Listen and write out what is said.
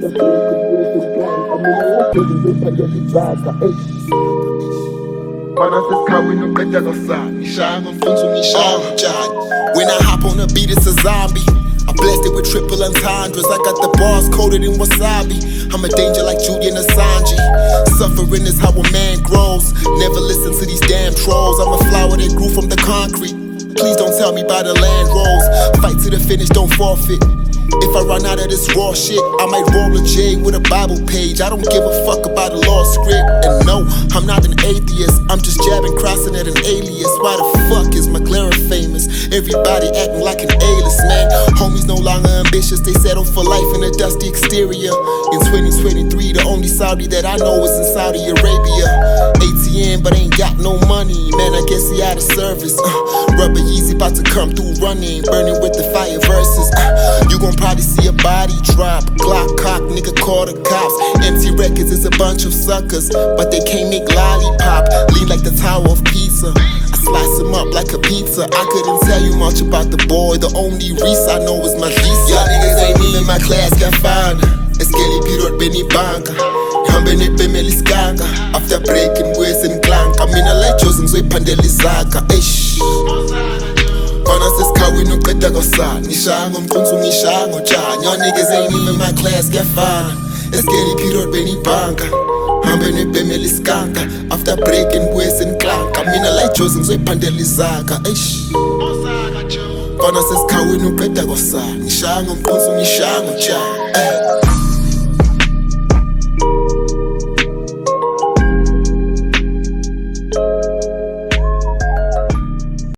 When I hop on the beat, it's a zombie. I blessed it with triple entendres. I got the bars coated in wasabi. I'm a danger like Julian Assange. Suffering is how a man grows. Never listen to these damn trolls. I'm a flower that grew from the concrete. Please don't tell me about the land rolls. Fight to the finish, don't forfeit. If I run out of this raw shit, I might roll a J with a Bible page. I don't give a fuck about a law script. And no, I'm not an atheist. I'm just jabbing, crossing at an alias. Why the fuck is McLaren famous? Everybody acting like an A-list, man. Homies no longer ambitious. They settle for life in a dusty exterior. In 2023, the only Saudi that I know is in Saudi Arabia. ATM, but ain't got no money. Man, I guess he out of service. Rubber Yeezy about to come through running, burning with the fire verses. You gon' probably see a body drop. Glock cock, nigga call the cops. Empty records is a bunch of suckers, but they can't make lollipop. Lean like the Tower of Pisa. I slice him up like a pizza. I couldn't tell you much about the boy. The only Reese I know is my visa. Y'all niggas ain't even my class, Gafana. Eskeli period Benny Banka. Hambeni bemeli skanga. After breaking ways in clank, I mean I like chosen so pandeli zaka. Eish. Kona sesikhaweni uqeda kwasana. Ngishango mqunzu ngishango tshani. Y'all niggas ain't even my class, Gafana. Eskeli period Benny Banka. Hambeni bemeli skanga. After breaking ways in clank, I mean I like chosen so pandeli zaka. Eish. Kona sesikhaweni uqeda kwasana. Ngishango mqunzu ngishango tshani.